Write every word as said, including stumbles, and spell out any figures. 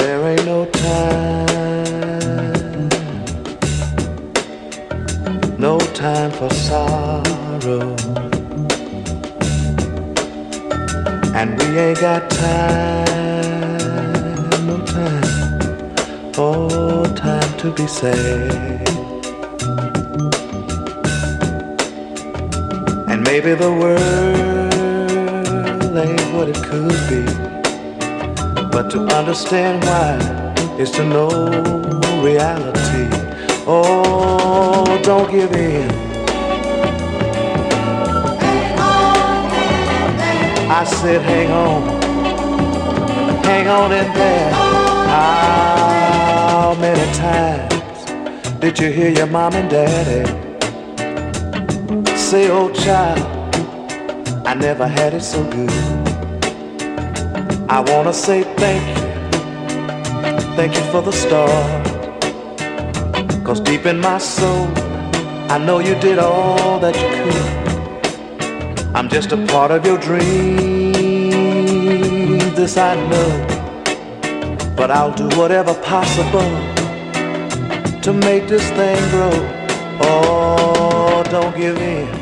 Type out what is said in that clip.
there ain't no time, no time for sorrow, and we ain't got time, no time, oh, time to be sad. And maybe the world ain't what it could be, but to understand why is to know reality. Oh, don't give in. Hang on in there. I said hang on, hang on in there. How many times did you hear your mom and daddy say, oh child, I never had it so good? I wanna say thank you, thank you for the start, 'cause deep in my soul, I know you did all that you could. I'm just a part of your dream, this I know, but I'll do whatever possible to make this thing grow. Oh, don't give in.